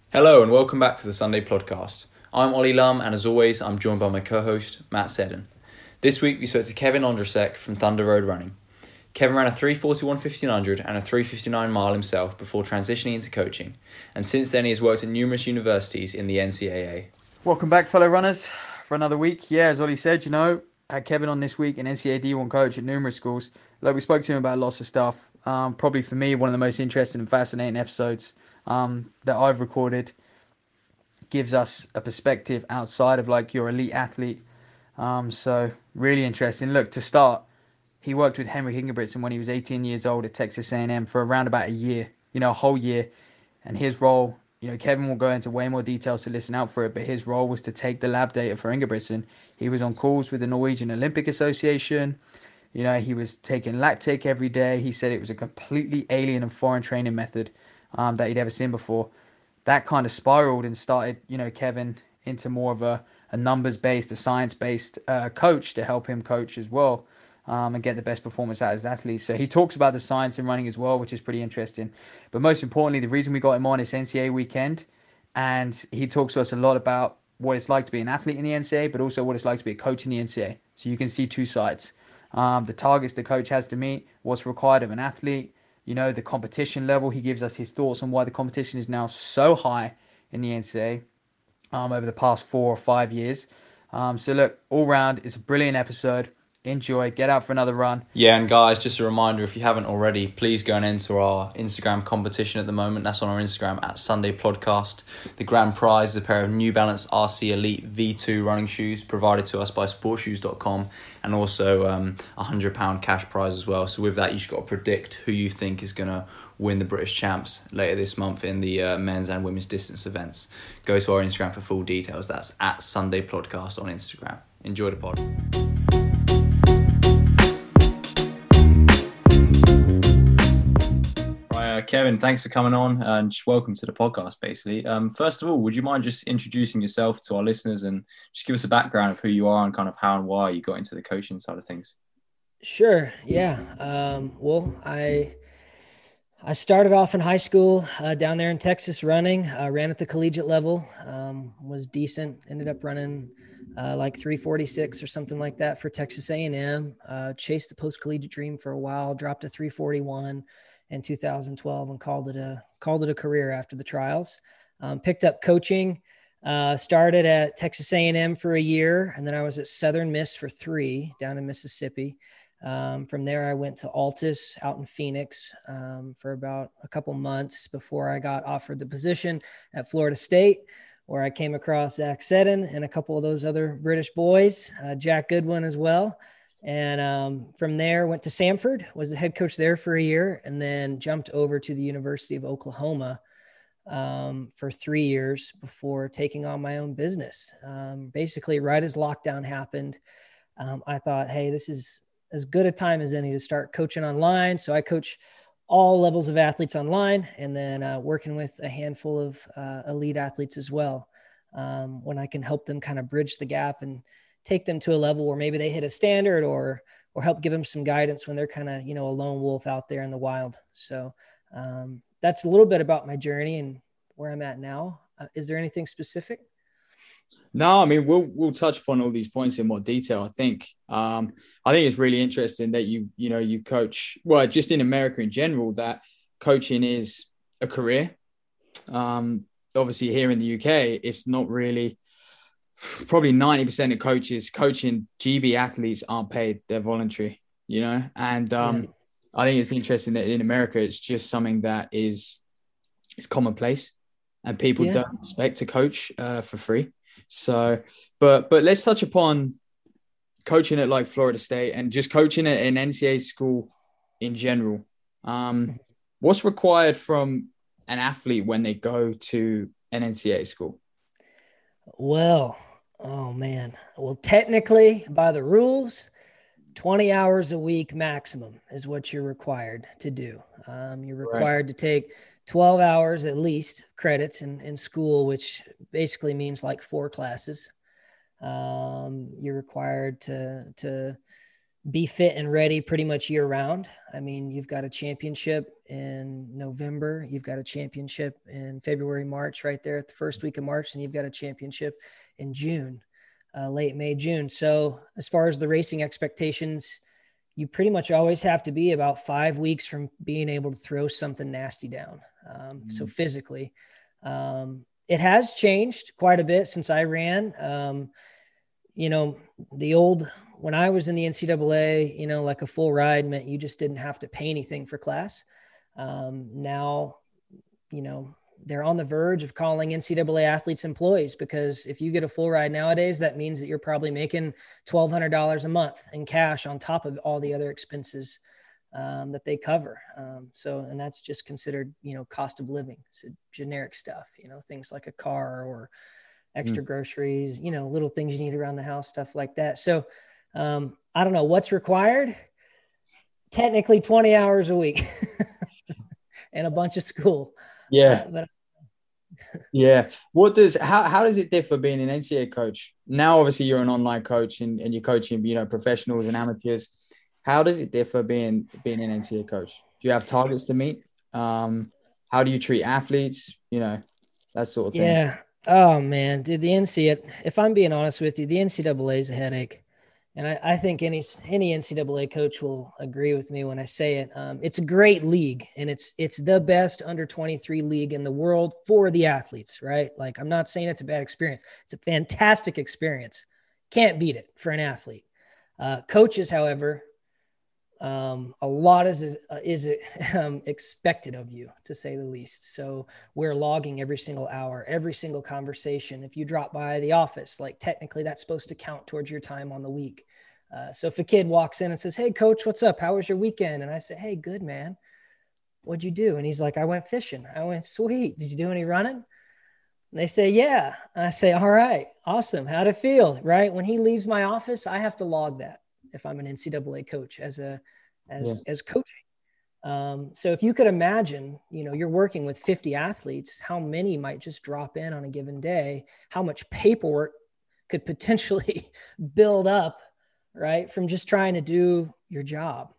Hello and welcome back to the Sunday Podcast. I'm Ollie Lum and as always I'm joined by my co-host Matt Seddon. This week we spoke to Kevin Ondrasek from Thunder Road Running. Kevin ran a 3:41 1500 and a 3:59 mile himself before transitioning into coaching, and since then he has worked at numerous universities in the NCAA. Welcome back, fellow runners, for another week. Yeah, as Ollie said, I had Kevin on this week, an NCAA D1 coach at numerous schools. Like, we spoke to him about lots of stuff. Probably for me, one of the most interesting and fascinating episodes that I've recorded. Gives us a perspective outside of like your elite athlete. So really interesting. Look, to start, he worked with Henrik Ingebrigtsen when he was 18 years old at Texas A&M for around about a year, a whole year. And his role, Kevin will go into way more details to listen out for it, but his role was to take the lab data for Ingebrigtsen. He was on calls with the Norwegian Olympic Association. He was taking lactate every day. He said it was a completely alien and foreign training method that he'd ever seen before. That kind of spiraled and started, Kevin into more of a numbers-based, a science-based coach to help him coach as well and get the best performance out of his athletes. So he talks about the science in running as well, which is pretty interesting. But most importantly, the reason we got him on is NCAA weekend, and he talks to us a lot about what it's like to be an athlete in the NCAA, but also what it's like to be a coach in the NCAA. So you can see two sides. The targets the coach has to meet, what's required of an athlete, the competition level. He gives us his thoughts on why the competition is now so high in the NCAA over the past 4 or 5 years. So look, all round, it's a brilliant episode. Enjoy, get out for another run. Yeah, and guys, just a reminder, if you haven't already, please go and enter our Instagram competition at the moment. That's on our Instagram at Sunday Podcast. The grand prize is a pair of New Balance RC Elite V2 running shoes provided to us by sportshoes.com, and also a £100 cash prize as well. So with that, you just got to predict who you think is going to win the British Champs later this month in the men's and women's distance events. Go to our Instagram for full details. That's at Sunday Podcast on Instagram. Enjoy the pod. Kevin, thanks for coming on and just welcome to the podcast, basically. First of all, would you mind just introducing yourself to our listeners and just give us a background of who you are and kind of how and why you got into the coaching side of things? Sure. Yeah. Well, I started off in high school down there in Texas running, ran at the collegiate level, was decent, ended up running like 346 or something like that for Texas A&M, chased the post-collegiate dream for a while, dropped to 341 in 2012 and called it a career after the trials. Picked up coaching, started at Texas A&M for a year, and then I was at Southern Miss for 3 down in Mississippi. From there, I went to Altus out in Phoenix for about a couple months before I got offered the position at Florida State, where I came across Zach Seddon and a couple of those other British boys, Jack Goodwin as well. And from there, went to Samford, was the head coach there for a year, and then jumped over to the University of Oklahoma for 3 years before taking on my own business. Basically, right as lockdown happened, I thought, hey, this is as good a time as any to start coaching online. So I coach all levels of athletes online, and then working with a handful of elite athletes as well, when I can help them kind of bridge the gap and take them to a level where maybe they hit a standard or help give them some guidance when they're kind of, a lone wolf out there in the wild. So that's a little bit about my journey and where I'm at now. Is there anything specific? No, I mean, we'll touch upon all these points in more detail. I think it's really interesting that you coach, well, just in America in general, that coaching is a career. Obviously here in the UK, it's not really. Probably 90% of coaches coaching GB athletes aren't paid. They're voluntary, and I think it's interesting that in America, it's just something that it's commonplace and people don't expect to coach for free. So, but let's touch upon coaching at like Florida State and just coaching at an NCAA school in general. What's required from an athlete when they go to an NCAA school? Well, oh man. Well, technically by the rules, 20 hours a week maximum is what you're required to do. You're required to take 12 hours at least credits in school, which basically means like 4 classes. You're required to be fit and ready pretty much year round. I mean, you've got a championship in November, you've got a championship in February, March, right there at the first week of March, and you've got a championship in June, late May, June. So as far as the racing expectations, you pretty much always have to be about 5 weeks from being able to throw something nasty down. So physically, it has changed quite a bit since I ran. When I was in the NCAA, like a full ride meant you just didn't have to pay anything for class. Now, they're on the verge of calling NCAA athletes employees, because if you get a full ride nowadays, that means that you're probably making $1,200 a month in cash on top of all the other expenses that they cover. And that's just considered, cost of living. So generic stuff, things like a car or extra groceries, little things you need around the house, stuff like that. So I don't know what's required. Technically 20 hours a week and a bunch of school. Yeah. Yeah. How does it differ being an NCAA coach? Now, obviously you're an online coach and you're coaching, professionals and amateurs. How does it differ being an NCAA coach? Do you have targets to meet? How do you treat athletes? That sort of thing. Yeah. Oh man, dude, the NCAA, if I'm being honest with you, the NCAA is a headache. And I think any NCAA coach will agree with me when I say it. It's a great league, and it's the best under 23 league in the world for the athletes, right? Like, I'm not saying it's a bad experience. It's a fantastic experience. Can't beat it for an athlete. Coaches, however, a lot is expected of you, to say the least. So we're logging every single hour, every single conversation. If you drop by the office, like technically that's supposed to count towards your time on the week. So if a kid walks in and says, "Hey coach, what's up? How was your weekend?" And I say, "Hey, good, man. What'd you do?" And he's like, "I went fishing." I went, "Sweet. Did you do any running?" And they say, "Yeah." And I say, "All right, awesome. How'd it feel?" Right? When he leaves my office, I have to log that if I'm an NCAA coach as coaching. So if you could imagine, you're working with 50 athletes, how many might just drop in on a given day, how much paperwork could potentially build up, right, from just trying to do your job,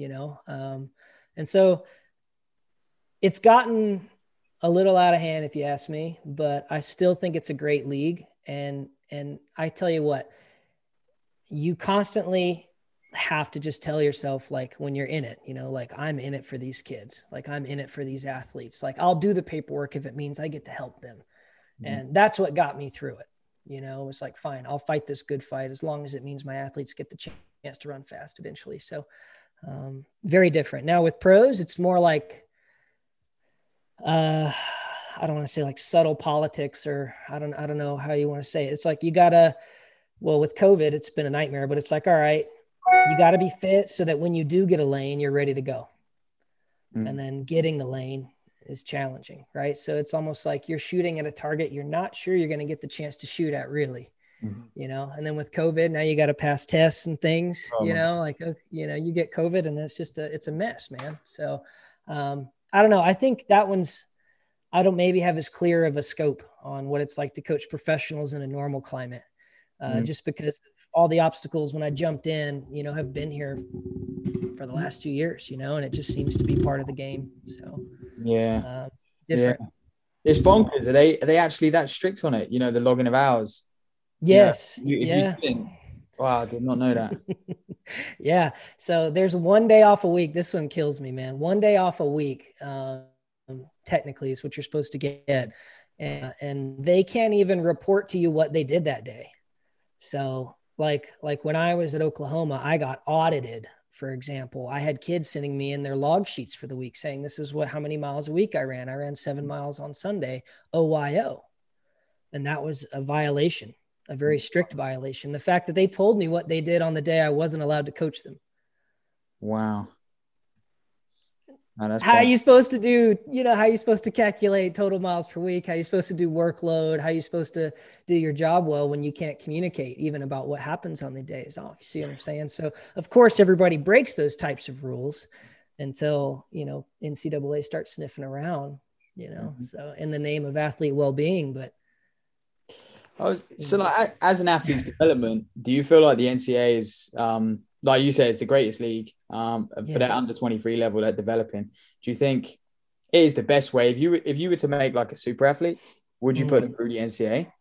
and so it's gotten a little out of hand, if you ask me, but I still think it's a great league. And I tell you what, you constantly have to just tell yourself, like, when you're in it, like, I'm in it for these kids, like, I'm in it for these athletes, like, I'll do the paperwork if it means I get to help them. And that's what got me through it. It was like, fine, I'll fight this good fight as long as it means my athletes get the chance to run fast eventually. So very different. Now with pros, it's more like, I don't want to say like subtle politics, or I don't know how you want to say it. It's like, with COVID, it's been a nightmare, but it's like, all right, you got to be fit so that when you do get a lane, you're ready to go. And then getting the lane is challenging, right? So it's almost like you're shooting at a target you're not sure you're going to get the chance to shoot at, really. And then with COVID, now you got to pass tests and things, you get COVID and it's a mess, man. So I don't know. I think that I don't maybe have as clear of a scope on what it's like to coach professionals in a normal climate, just because all the obstacles when I jumped in, have been here for the last 2 years, and it just seems to be part of the game. So different. Yeah. It's bonkers. Are they actually that strict on it? The logging of hours. Yes. Wow, I did not know that. Yeah. So there's 1 day off a week. This one kills me, man. 1 day off a week, technically, is what you're supposed to get. And they can't even report to you what they did that day. So like when I was at Oklahoma, I got audited. For example, I had kids sending me in their log sheets for the week saying, this is how many miles a week I ran. I ran 7 miles on Sunday, OYO. And that was a violation, a very strict violation. The fact that they told me what they did on the day I wasn't allowed to coach them. Wow. How are you supposed to do, how are you supposed to calculate total miles per week? How are you supposed to do workload? How are you supposed to do your job well when you can't communicate even about what happens on the days off? You see what I'm saying? So of course, everybody breaks those types of rules until, NCAA starts sniffing around, so in the name of athlete well-being. But as an athlete's development, do you feel like the NCAA is like you said, it's the greatest league for that under 23 level they're developing. Do you think it is the best way? If you were to make like a super athlete, would you put them through the NCAA?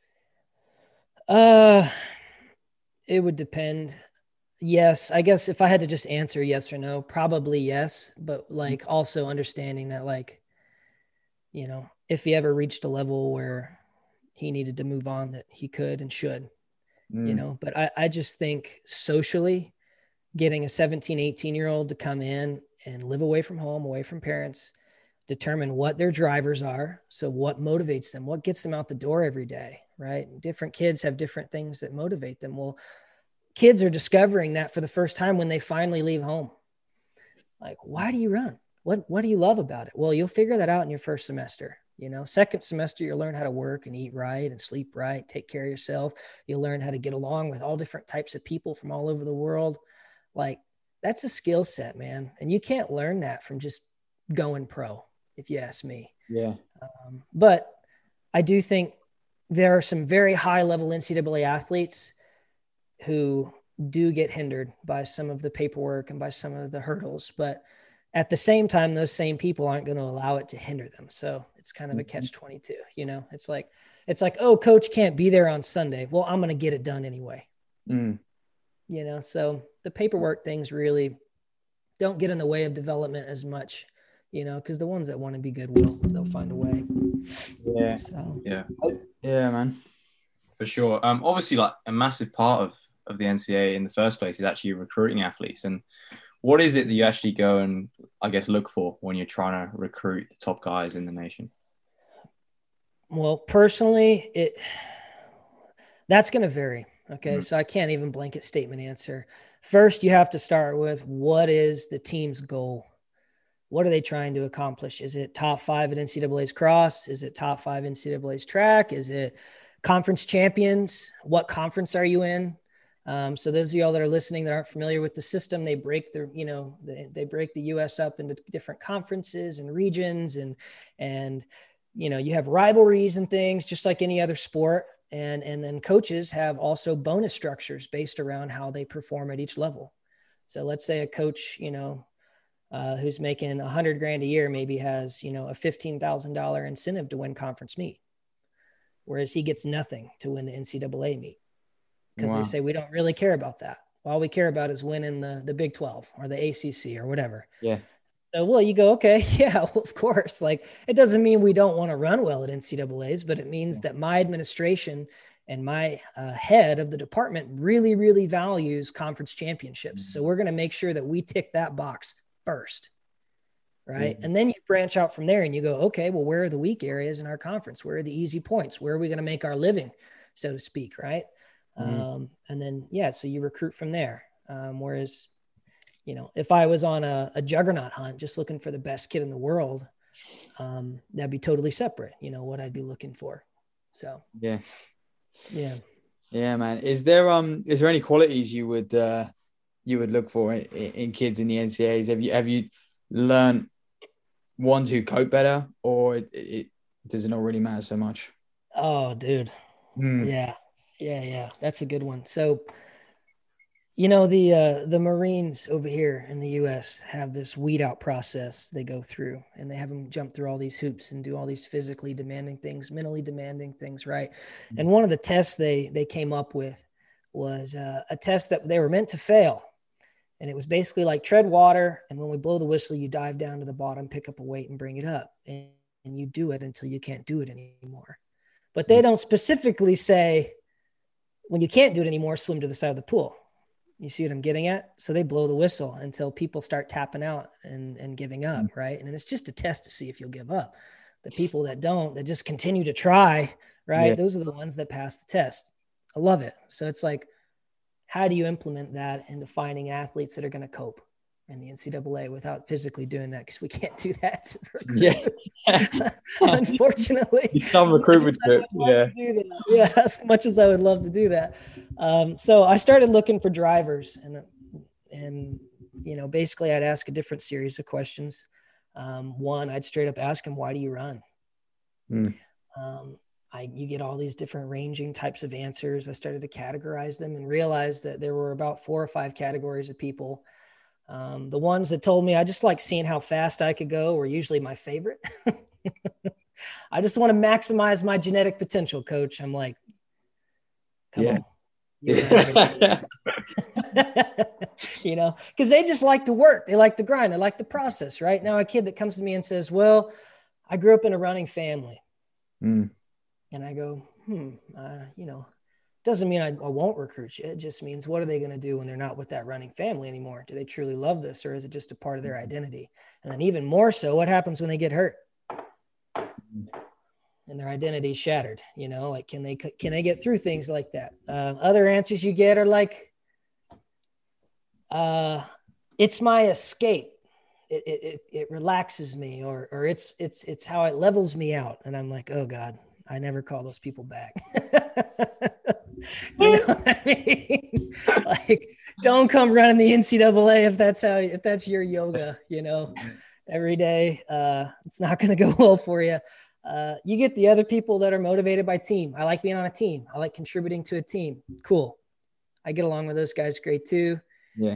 It would depend. Yes, I guess if I had to just answer yes or no, probably yes. But like also understanding that, like, if he ever reached a level where he needed to move on, that he could and should, but I just think socially getting a 17, 18-year-old to come in and live away from home, away from parents, determine what their drivers are. So what motivates them, what gets them out the door every day, right? Different kids have different things that motivate them. Well, kids are discovering that for the first time when they finally leave home. Like, why do you run? What do you love about it? Well, you'll figure that out in your first semester. Second semester, you'll learn how to work and eat right and sleep right, take care of yourself. You'll learn how to get along with all different types of people from all over the world. Like, that's a skill set, man. And you can't learn that from just going pro, if you ask me. Yeah. But I do think there are some very high level NCAA athletes who do get hindered by some of the paperwork and by some of the hurdles. But at the same time, those same people aren't going to allow it to hinder them. So it's kind of a catch-22, it's like, oh, coach can't be there on Sunday. Well, I'm going to get it done anyway. So the paperwork things really don't get in the way of development as much, because the ones that want to be good they'll find a way. Yeah. So. Yeah, man. For sure. Obviously, like a massive part of the NCAA in the first place is actually recruiting athletes. And what is it that you actually go and, I guess, look for when you're trying to recruit the top guys in the nation? Well, personally, that's going to vary. Okay. So I can't even blanket statement answer. First, you have to start with, what is the team's goal? What are they trying to accomplish? Is it top 5 at NCAA's cross? Is it top 5 NCAA's track? Is it conference champions? What conference are you in? So those of y'all that are listening that aren't familiar with the system, they break they break the U.S. up into different conferences and regions, and you have rivalries and things just like any other sport. And then coaches have also bonus structures based around how they perform at each level. So let's say a coach, who's making $100,000 a year maybe has, a $15,000 incentive to win conference meet, whereas he gets nothing to win the NCAA meet. Because They say we don't really care about that. All we care about is winning the Big 12 or the ACC or whatever. Yeah. So, well, you go, okay, yeah, well, of course. Like, it doesn't mean we don't want to run well at NCAAs, but it means that my administration and my head of the department really, really values conference championships. So we're going to make sure that we tick that box first. Right. And then you branch out from there and you go, okay, well, where are the weak areas in our conference? Where are the easy points? Where are we going to make our living, so to speak? Right. And then, so you recruit from there. Whereas, if I was on a juggernaut hunt, just looking for the best kid in the world, that'd be totally separate, what I'd be looking for. So, yeah, man. Is there any qualities you would look for in kids in the NCAAs? Have you learned ones who cope better, or it does it not really matter so much? Oh, dude. Yeah. That's a good one. So, the Marines over here in the U.S. have this weed out process they go through, and they have them jump through all these hoops and do all these physically demanding things, mentally demanding things, right? And one of the tests they came up with was a test that they were meant to fail. And it was basically like tread water, and when we blow the whistle, you dive down to the bottom, pick up a weight, and bring it up. And you do it until you can't do it anymore. But they don't specifically say, when you can't do it anymore, swim to the side of the pool. You see what I'm getting at? So they blow the whistle until people start tapping out and giving up, right? And it's just a test to see if you'll give up. The people that don't, that just continue to try, right? Those are the ones that pass the test. I love it. So it's like, how do you implement that into finding athletes that are going to cope in the NCAA without physically doing that? Because we can't do that. Unfortunately. Some recruitment too. Yeah, as much as I would love to do that. So I started looking for drivers, and basically I'd ask a different series of questions. One, I'd straight up ask them, why do you run? you get all these different ranging types of answers. I started to categorize them and realized that there were about 4 or 5 categories of people. The ones that told me I just like seeing how fast I could go were usually my favorite. I just want to maximize my genetic potential, coach. I'm like, come on. You know, because they just like to work. They like to grind. They like the process, right? Now, a kid that comes to me and says, well, I grew up in a running family. And I go, you know, doesn't mean I won't recruit you. It just means, what are they going to do when they're not with that running family anymore? Do they truly love this, or is it just a part of their identity? And then even more so, what happens when they get hurt and their identity is shattered? You know, like, can they get through things like that? Other answers you get are like, it's my escape. It relaxes me, or it's how it levels me out. And I'm like, oh God, I never call those people back. You know what I mean? Like, don't come running the NCAA if that's your yoga, you know, every day. It's not going to go well for you. You get the other people that are motivated by team. I like being on a team. I like contributing to a team. Cool. I get along with those guys great too. Yeah.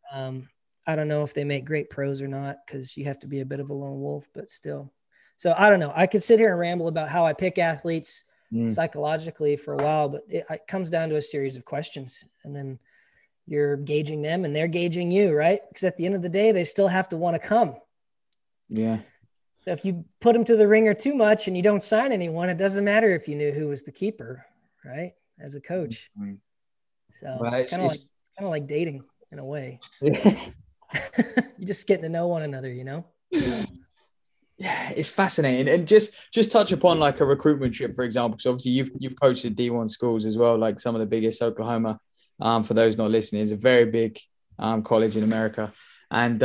I don't know if they make great pros or not, because you have to be a bit of a lone wolf, but still. So I don't know. I could sit here and ramble about how I pick athletes psychologically for a while, but it comes down to a series of questions, and then you're gauging them and they're gauging you, right? Because at the end of the day, they still have to want to come. Yeah. So if you put them to the ringer too much and you don't sign anyone, it doesn't matter if you knew who was the keeper, right? As a coach. So well, it's kind of like dating in a way. You're just getting to know one another, you know? Yeah, it's fascinating. And just touch upon like a recruitment trip, for example, because obviously you've coached at D1 schools as well, like some of the biggest. Oklahoma, for those not listening, is a very big college in America. And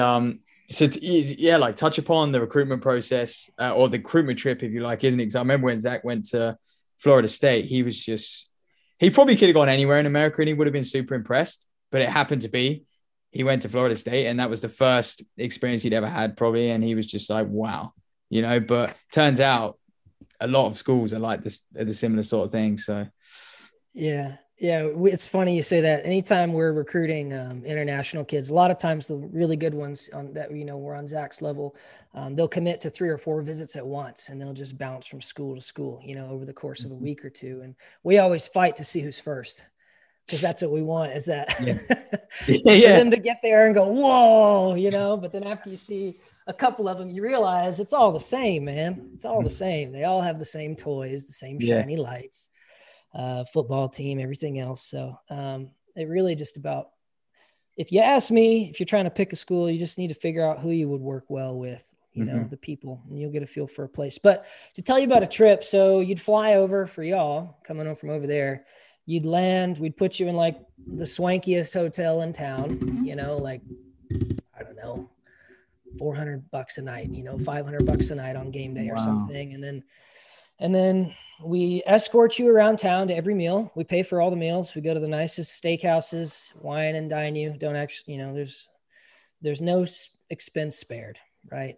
like touch upon the recruitment process or the recruitment trip, if you like, isn't it? Because I remember when Zach went to Florida State, he probably could have gone anywhere in America and he would have been super impressed, but it happened to be he went to Florida State, and that was the first experience he'd ever had probably. And he was just like, wow. You know, but turns out a lot of schools are like this, the similar sort of thing. So, yeah, it's funny you say that. Anytime we're recruiting international kids, a lot of times the really good ones on that, you know, we're on Zach's level, they'll commit to 3 or 4 visits at once, and they'll just bounce from school to school, you know, over the course of a week or two. And we always fight to see who's first, because that's what we want, is that for them to get there and go, whoa, you know. But then after you see a couple of them, you realize it's all the same, man. It's all the same. They all have the same toys, the same shiny lights, football team, everything else. So it really just about, if you ask me, if you're trying to pick a school, you just need to figure out who you would work well with, you know, the people, and you'll get a feel for a place. But to tell you about a trip, so you'd fly over for y'all coming home from over there. You'd land, we'd put you in like the swankiest hotel in town, you know, like, I don't know, $400 a night, you know, $500 a night on game day or something. And then we escort you around town to every meal. We pay for all the meals. We go to the nicest steakhouses, wine and dine you. Don't actually, you know, there's no expense spared, right?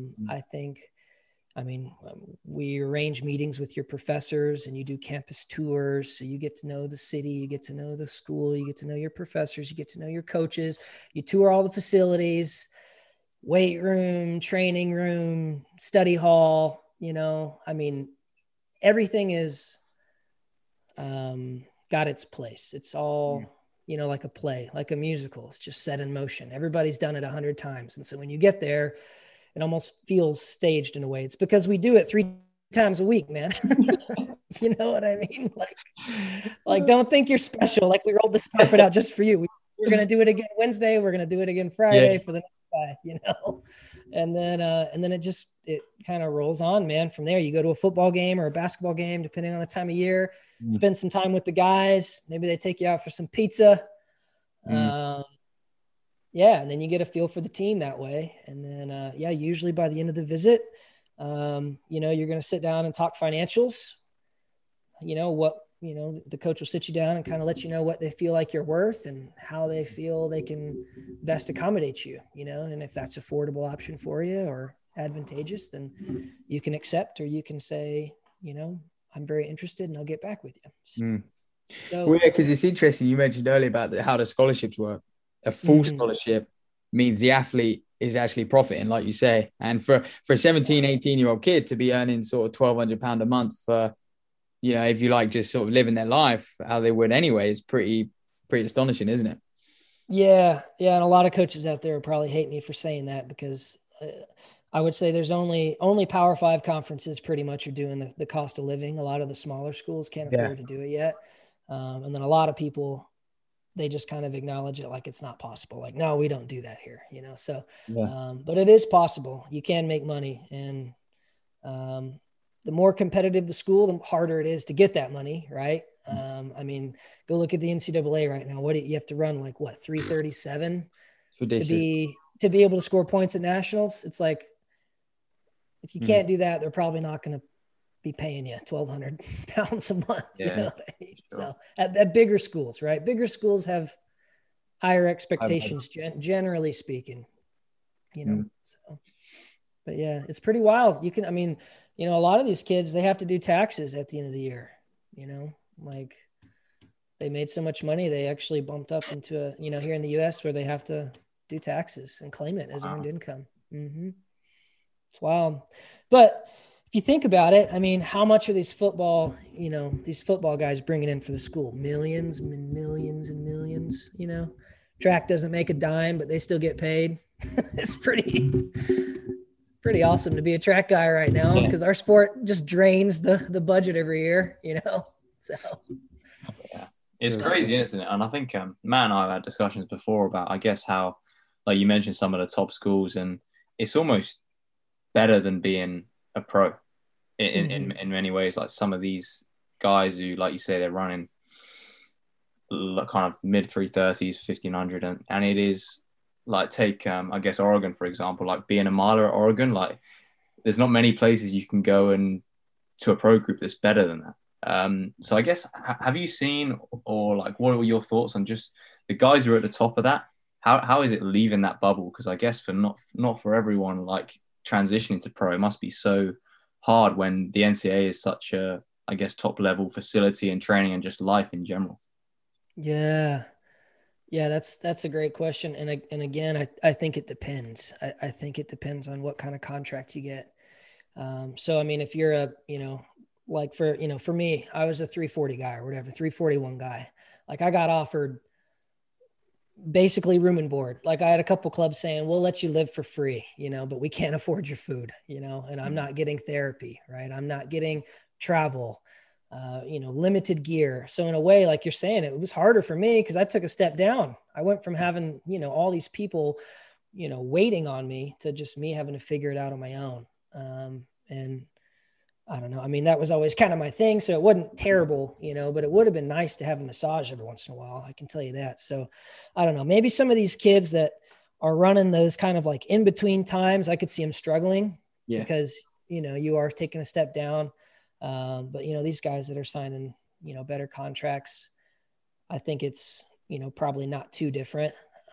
I mean, we arrange meetings with your professors, and you do campus tours. So you get to know the city, you get to know the school, you get to know your professors, you get to know your coaches, you tour all the facilities, weight room, training room, study hall, you know. I mean, everything is got its place. It's all, you know, like a play, like a musical. It's just set in motion. Everybody's done it 100 times. And so when you get there, it almost feels staged in a way. It's because we do it 3 times a week, man. You know what I mean? Like, don't think you're special. Like, we rolled this carpet out just for you. We're going to do it again Wednesday. We're going to do it again Friday for the next guy, you know? And then it kind of rolls on, man. From there, you go to a football game or a basketball game, depending on the time of year, spend some time with the guys. Maybe they take you out for some pizza. And then you get a feel for the team that way. And then, usually by the end of the visit, you know, you're going to sit down and talk financials. You know, the coach will sit you down and kind of let you know what they feel like you're worth and how they feel they can best accommodate you, you know, and if that's affordable option for you or advantageous, then you can accept, or you can say, you know, I'm very interested and I'll get back with you. Mm. So, Well, yeah, because it's interesting. You mentioned earlier about how the scholarships work. A full scholarship means the athlete is actually profiting, like you say. And for a 17, 18-year-old kid to be earning sort of £1,200 a month for, if you like, just sort of living their life how they would anyway, is pretty astonishing, isn't it? Yeah. And a lot of coaches out there probably hate me for saying that, because I would say there's only Power 5 conferences pretty much are doing the cost of living. A lot of the smaller schools can't afford to do it yet. And then a lot of people, they just kind of acknowledge it like it's not possible. Like, no, we don't do that here, So, but it is possible. You can make money, and the more competitive the school, the harder it is to get that money, right? I mean, go look at the NCAA right now. What do you have to run, like 337 to be able to score points at nationals? It's like, if you can't do that, they're probably not going to be paying you £1,200 a month. Yeah, you know what I mean? Sure. So at bigger schools, right? Bigger schools have higher expectations, generally speaking, So, but yeah, it's pretty wild. A lot of these kids, they have to do taxes at the end of the year, like they made so much money, they actually bumped up into here in the US where they have to do taxes and claim it as earned income. It's wild. But if you think about it, I mean, how much are these football guys bringing in for the school? Millions and millions and millions, Track doesn't make a dime, but they still get paid. It's pretty awesome to be a track guy right now, because our sport just drains the budget every year, So yeah, it's crazy, isn't it? And I think Matt and I have had discussions before about, I guess, how, like you mentioned, some of the top schools, and it's almost better than being a pro in many ways. Like some of these guys who, like you say, they're running kind of mid 330s, 1500, and it is like, take I guess Oregon for example, like being a miler at Oregon, like there's not many places you can go and to a pro group that's better than that. So I guess, have you seen, or like, what are your thoughts on just the guys who are at the top of that? How is it leaving that bubble? Because I guess for not for everyone, like transitioning to pro, it must be so hard when the NCAA is such a, I guess, top level facility and training and just life in general. Yeah, that's a great question. And again, I think it depends. I think it depends on what kind of contract you get. So, I mean, if you're like for me, I was a 340 guy or whatever, 341 guy. Like I got offered basically room and board. Like I had a couple clubs saying, we'll let you live for free, but we can't afford your food, and I'm not getting therapy, right? I'm not getting travel, limited gear. So in a way, like you're saying, it was harder for me because I took a step down. I went from having, all these people, waiting on me to just me having to figure it out on my own. And I don't know. I mean, that was always kind of my thing. So it wasn't terrible, but it would have been nice to have a massage every once in a while. I can tell you that. So I don't know, maybe some of these kids that are running those kind of like in between times, I could see them struggling because, you are taking a step down. But these guys that are signing, better contracts, I think it's, probably not too different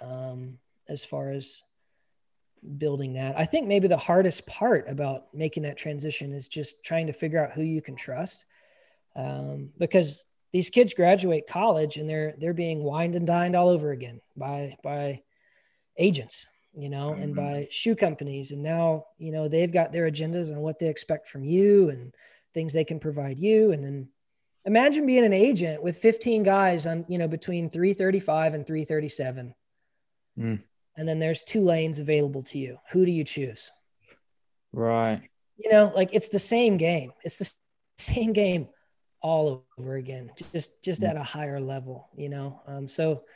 as far as building that. I think maybe the hardest part about making that transition is just trying to figure out who you can trust. Because these kids graduate college and they're being wined and dined all over again by agents, and by shoe companies. And now, they've got their agendas on what they expect from you and things they can provide you. And then imagine being an agent with 15 guys on, between 335 and 337. And then there's 2 lanes available to you. Who do you choose? Right. Like it's the same game. It's the same game all over again, just at a higher level, So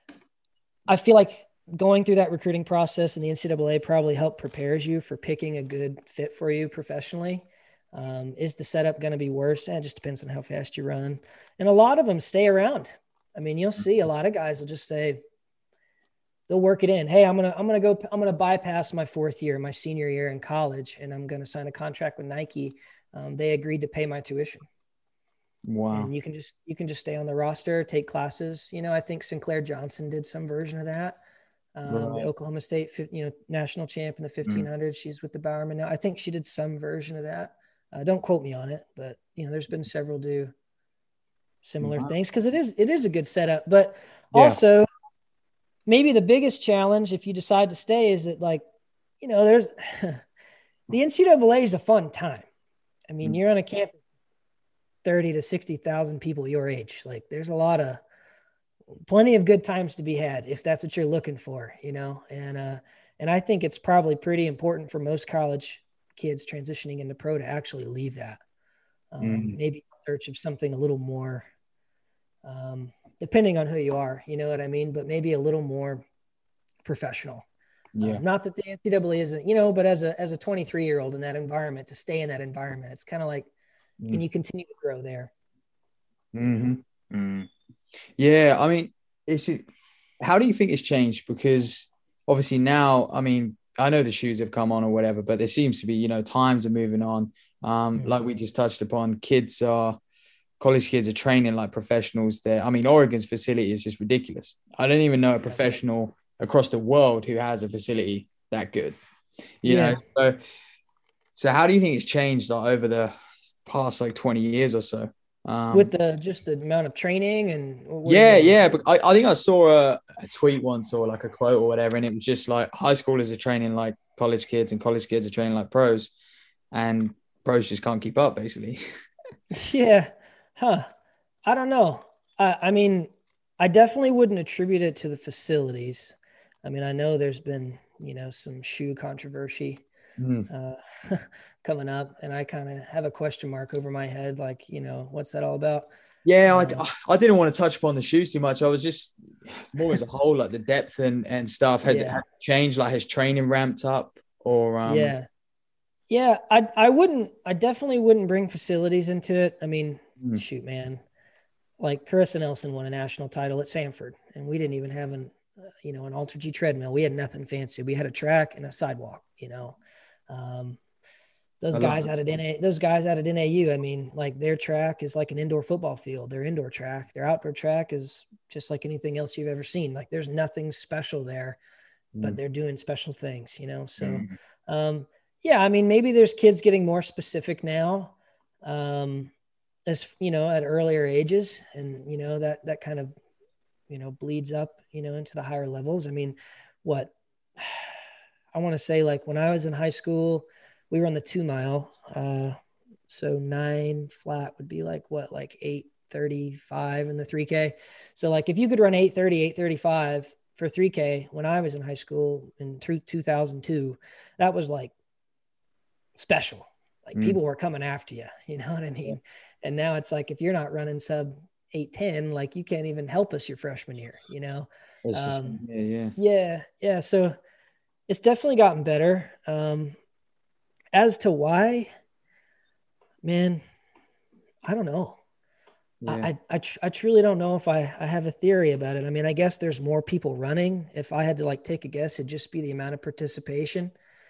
I feel like going through that recruiting process and the NCAA probably help prepares you for picking a good fit for you professionally. Is the setup going to be worse? It just depends on how fast you run. And a lot of them stay around. I mean, you'll see a lot of guys will just say, they'll work it in. Hey, I'm going to bypass my 4th year, my senior year in college, and I'm going to sign a contract with Nike. They agreed to pay my tuition. Wow. And you can just stay on the roster, take classes. I think Sinclair Johnson did some version of that. The Oklahoma State, national champ in the 1500. She's with the Bowerman now. I think she did some version of that. Don't quote me on it, but there's been several do similar Wow. things because it is a good setup. But Yeah. also, maybe the biggest challenge if you decide to stay is that, like, there's the NCAA is a fun time. I mean, you're on a camp 30 to 60,000 people your age. Like, there's plenty of good times to be had if that's what you're looking for, and I think it's probably pretty important for most college kids transitioning into pro to actually leave that. Maybe in search of something a little more, depending on who you are, you know what I mean? But maybe a little more professional. Yeah. Not that the NCAA isn't, but as a 23-year-old in that environment, to stay in that environment, it's kind of like, can you continue to grow there? Yeah, I mean, how do you think it's changed? Because obviously now, I mean, I know the shoes have come on or whatever, but there seems to be, times are moving on. Like we just touched upon, college kids are training like professionals there. I mean, Oregon's facility is just ridiculous. I don't even know a professional across the world who has a facility that good. You know, so how do you think it's changed over the past like 20 years or so? With just the amount of training and but I think I saw a tweet once or like a quote or whatever, and it was just like high schoolers are training like college kids and college kids are training like pros, and pros just can't keep up basically. I don't know. I mean, I definitely wouldn't attribute it to the facilities. I mean, I know there's been some shoe controversy coming up, and I kind of have a question mark over my head, like, what's that all about? Yeah, I didn't want to touch upon the shoes too much. I was just more as a whole, like the depth and stuff. Has it changed? Like, has training ramped up? Or I definitely wouldn't bring facilities into it. I mean, shoot, man, like Carissa Nelson won a national title at Samford, and we didn't even have an AlterG treadmill. We had nothing fancy. We had a track and a sidewalk. Those guys out at NAU, I mean, like, their track is like an indoor football field. Their indoor track, their outdoor track is just like anything else you've ever seen. Like, there's nothing special there, but they're doing special things, So, I mean, maybe there's kids getting more specific now, as at earlier ages, and that kind of bleeds up into the higher levels. I mean, what I want to say, like, when I was in high school, we were on the 2 mile. So 9 flat would be like 8:35 in the 3K. So, like, if you could run 8:30, 8:35 for 3K when I was in high school in 2002, that was like special. Like, people were coming after you, you know what I mean? And now it's like, if you're not running sub 8:10, like, you can't even help us your freshman year, So it's definitely gotten better. As to why, man, I don't know. I truly don't know if I have a theory about it. I mean, I guess there's more people running. If I had to, like, take a guess, it'd just be the amount of participation.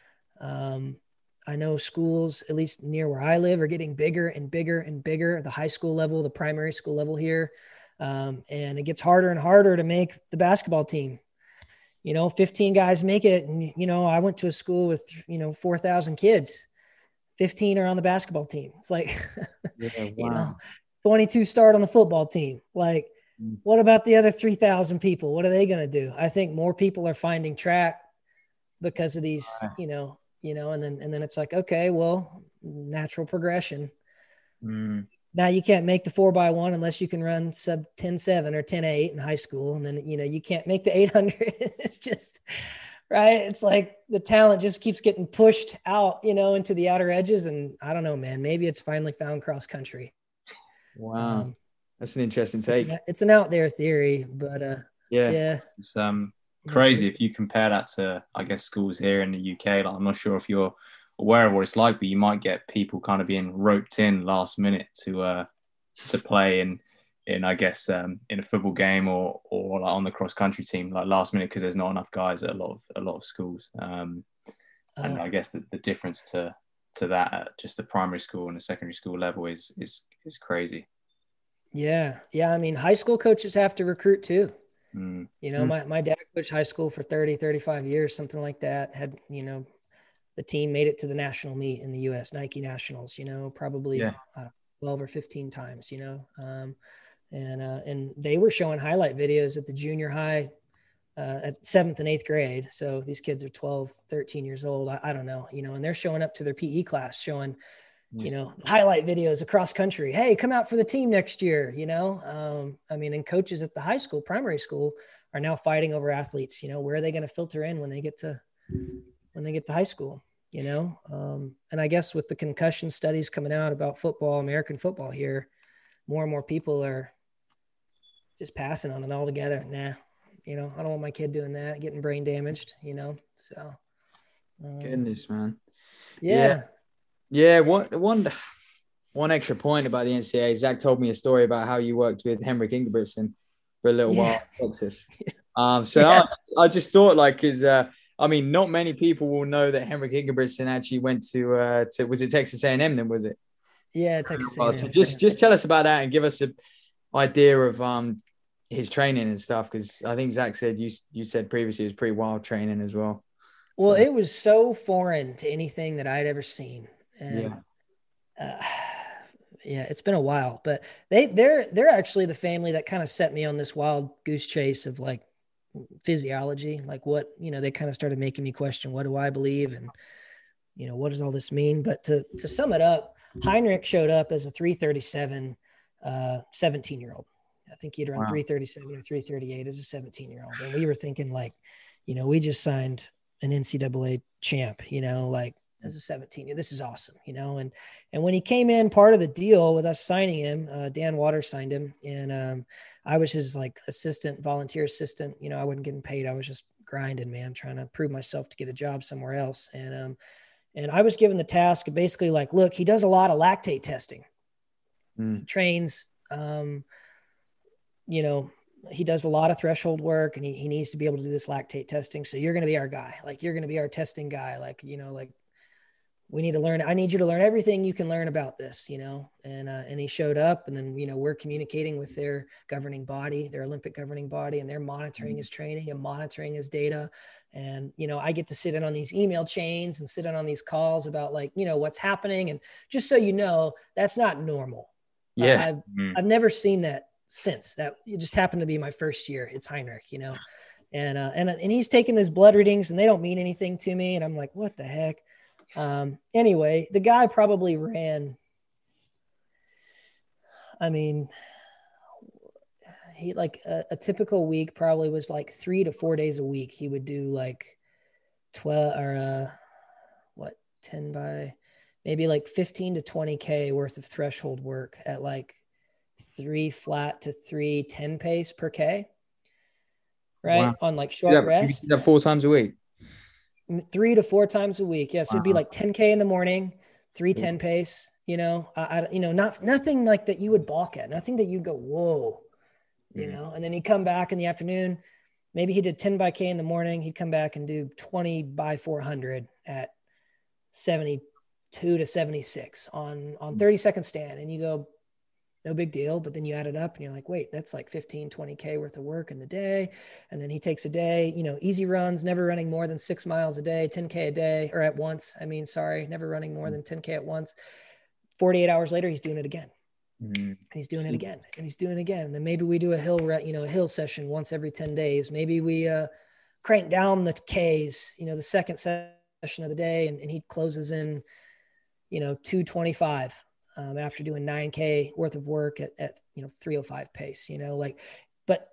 I know schools, at least near where I live, are getting bigger and bigger and bigger. The high school level, the primary school level here. And it gets harder and harder to make the basketball team. 15 guys make it. And, I went to a school with, 4,000 kids. 15 are on the basketball team. It's like, 22 start on the football team. Like, what about the other 3,000 people? What are they going to do? I think more people are finding track because of these, and then it's like, okay, well, natural progression. Now you can't make the 4x1 unless you can run sub 10.7 or 10.8 in high school. And then, you can't make the 800. It's just, right. It's like the talent just keeps getting pushed out, into the outer edges. And I don't know, man, maybe it's finally found cross country. Wow. That's an interesting take. It's an out there theory, but it's crazy if you compare that to, I guess, schools here in the UK. Like, I'm not sure if you're aware of what it's like, but you might get people kind of being roped in last minute to play in I guess in a football game or like on the cross country team, like last minute, because there's not enough guys at a lot of schools. And I guess the difference to that at just the primary school and the secondary school level is crazy. Yeah. I mean, high school coaches have to recruit too. My dad coached high school for 30, 35 years, something like that. Had, the team made it to the national meet in the US, Nike Nationals, probably I don't know, 12 or 15 times, and they were showing highlight videos at the junior high at 7th and 8th grade. So these kids are 12, 13 years old. I don't know, and they're showing up to their PE class showing, highlight videos across country. Hey, come out for the team next year, and coaches at the high school, primary school are now fighting over athletes, where are they going to filter in when they get to high school, and I guess with the concussion studies coming out about football, American football here, more and more people are just passing on it altogether. Nah, I don't want my kid doing that, getting brain damaged, so. Goodness, man. Yeah. Yeah. One extra point about the NCAA. Zach told me a story about how you worked with Henrik Ingebrigtsen for a little while in Texas. I just thought not many people will know that Henrik Ingebrigtsen actually went to was it Texas A&M then, was it? Yeah, Texas A&M. So just tell us about that and give us an idea of his training and stuff, because I think Zach said you said previously it was pretty wild training as well. Well, it was so foreign to anything that I'd ever seen. And, it's been a while, but they're actually the family that kind of set me on this wild goose chase of like physiology, like what, they kind of started making me question, what do I believe? And, what does all this mean? But to sum it up, Heinrich showed up as a 337, 17-year-old. I think he'd run 337 or 338 as a 17-year-old. And we were thinking we just signed an NCAA champ, as a 17. This is awesome, and when he came in, part of the deal with us signing him, Dan Waters signed him, and I was his volunteer assistant. I wasn't getting paid. I was just grinding, man, trying to prove myself to get a job somewhere else. And I was given the task of basically look, he does a lot of lactate testing. He trains, he does a lot of threshold work, and he needs to be able to do this lactate testing. So you're going to be our guy. You're going to be our testing guy. We need to learn. I need you to learn everything you can learn about this, and he showed up, and then, we're communicating with their governing body, their Olympic governing body, and they're monitoring his training and monitoring his data. And, I get to sit in on these email chains and sit in on these calls about what's happening. And just so that's not normal. Yeah. I've never seen that since that. It just happened to be my first year. It's Heinrich, and he's taking his blood readings and they don't mean anything to me. And I'm like, what the heck? Anyway, the guy probably ran, he a typical week probably was 3 to 4 days a week. He would do 12 or 10 by maybe 15 to 20K worth of threshold work at 3 flat to 3:10 pace per K. Right. Wow. On short rest. You do that 4 times a week. 3 to 4 times a week. Yes. It'd be 10K in the morning, 3:10 pace, nothing like that you would balk at, nothing that you'd go, whoa, and then he'd come back in the afternoon. Maybe he did 10 by K in the morning. He'd come back and do 20 by 400 at 72 to 76 on 30-second stand. And you go, no big deal. But then you add it up and you're like, wait, that's 15, 20K worth of work in the day. And then he takes a day, easy runs, never running more than 6 miles a day, 10K a day, or at once. Never running more than 10K at once. 48 hours later, he's doing it again. And he's doing it again, and he's doing it again. And then maybe we do a hill session once every 10 days. Maybe we crank down the Ks, the second session of the day, and he closes in, 225 after doing 9K worth of work at 305 pace, but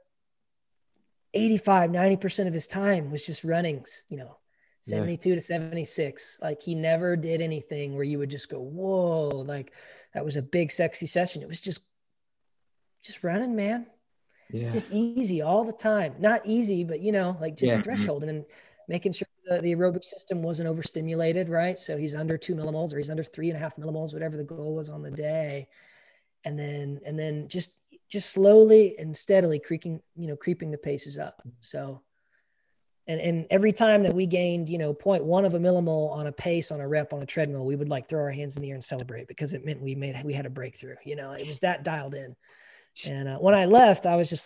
90% of his time was just runnings, 72 to 76. He never did anything where you would just go, whoa, that was a big, sexy session. It was just running, man. Yeah. Just easy all the time. Not easy, but threshold, and then making sure the aerobic system wasn't overstimulated, right? So he's under 2 millimoles, or he's under 3.5 millimoles, whatever the goal was on the day. And then just slowly and steadily creeping the paces up. So, and every time that we gained, 0.1 of a millimole on a pace, on a rep, on a treadmill, we would throw our hands in the air and celebrate, because it meant we had a breakthrough, it was that dialed in. And when I left, I was just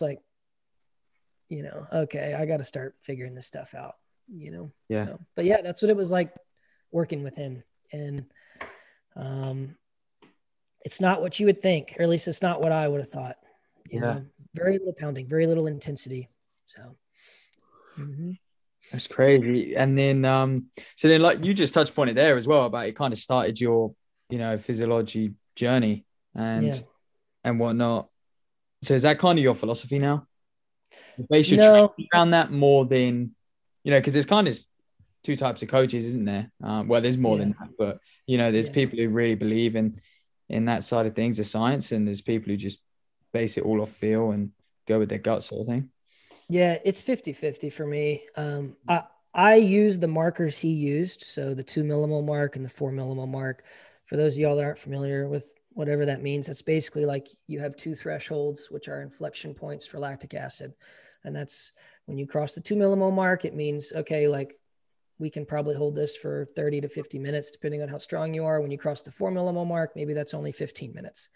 okay, I got to start figuring this stuff out, Yeah. So, but yeah, that's what it was like working with him. And it's not what you would think, or at least it's not what I would have thought. You know, very little pounding, very little intensity. So that's crazy. And then so then, like, you just touched upon it there as well, about it kind of started your, you know, physiology journey and whatnot. So is that kind of your philosophy now? You base your training around that more than, you know, because there's kind of two types of coaches, isn't there? Well, there's more than that, but, you know, there's people who really believe in that side of things, the science, and there's people who just base it all off feel and go with their gut sort of thing. Yeah, it's 50-50 for me. I use the markers he used. So the 2 millimole mark and the 4 millimole mark. For those of y'all that aren't familiar with whatever that means, it's basically like you have 2 thresholds, which are inflection points for lactic acid. And that's when you cross the 2 millimole mark, it means, okay, like we can probably hold this for 30 to 50 minutes, depending on how strong you are. When you cross the 4 millimole mark, maybe that's only 15 minutes.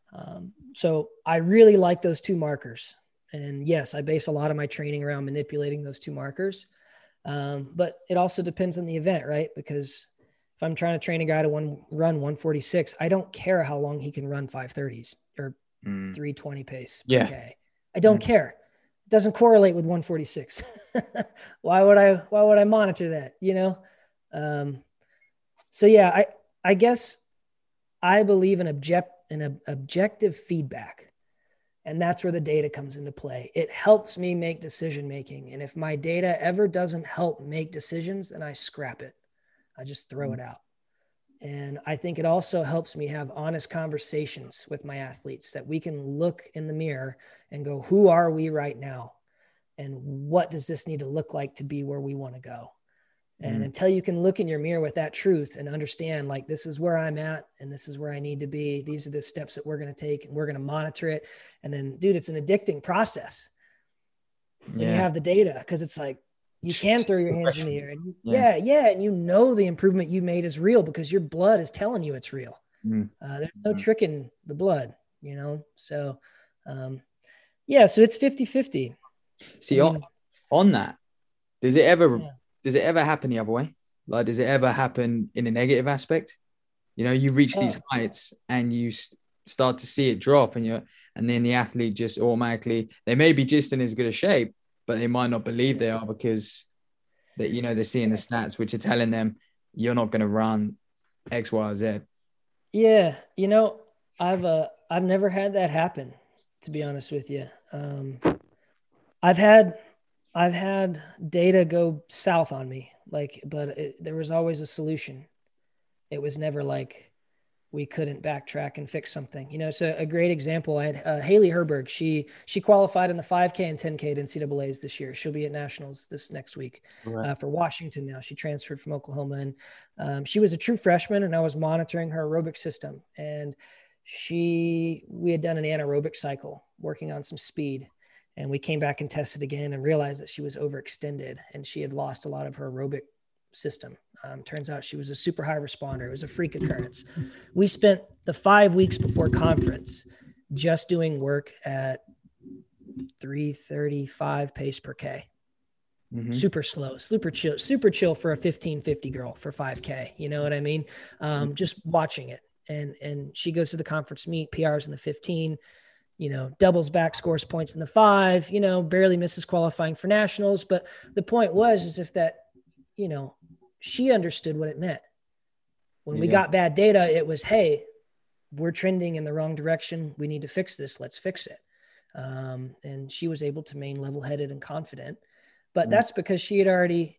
So I really like those 2 markers. And yes, I base a lot of my training around manipulating those 2 markers. But it also depends on the event, right? Because if I'm trying to train a guy to run 146, I don't care how long he can run 530s or 320 pace. Yeah. Okay. I don't care. It doesn't correlate with 146. Why would I monitor that? You know? So yeah, I guess I believe in objective feedback. And that's where the data comes into play. It helps me make decision-making. And if my data ever doesn't help make decisions, then I scrap it. I just throw it out. And I think it also helps me have honest conversations with my athletes, that we can look in the mirror and go, who are we right now? And what does this need to look like to be where we want to go? And until you can look in your mirror with that truth and understand, like, this is where I'm at and this is where I need to be, these are the steps that we're going to take, and we're going to monitor it. And then, dude, it's an addicting process when you have the data, because it's like, you can throw your hands in the air and and you know the improvement you made is real because your blood is telling you it's real. There's no tricking the blood, you know? So, so it's 50-50. See, on that, does it ever happen the other way? Like, does it ever happen in a negative aspect? You know, you reach these heights and you start to see it drop, and then the athlete just automatically, they may be just in as good a shape, but they might not believe they are, because that, you know, they're seeing the stats which are telling them you're not going to run X, Y, or Z. Yeah, you know, I've never had that happen, to be honest with you. I've had data go south on me, like, but there was always a solution. It was never like we couldn't backtrack and fix something, you know? So a great example, I had Haley Herberg. She qualified in the 5K and 10K at NCAAs this year. She'll be at nationals this next week for Washington. Now she transferred from Oklahoma, and she was a true freshman, and I was monitoring her aerobic system. And we had done an anaerobic cycle working on some speed. And we came back and tested again and realized that she was overextended and she had lost a lot of her aerobic system. Turns out she was a super high responder. It was a freak occurrence. We spent the 5 weeks before conference just doing work at 335 pace per K. Super slow, super chill for a 1550 girl for 5K. You know what I mean? Just watching it. And she goes to the conference meet, PRs in the 15, you know, doubles back, scores points in the 5, you know, barely misses qualifying for nationals. But the point was if that, you know, she understood what it meant. When we got bad data, it was, hey, we're trending in the wrong direction. We need to fix this. Let's fix it. And she was able to remain level-headed and confident. But that's because she had already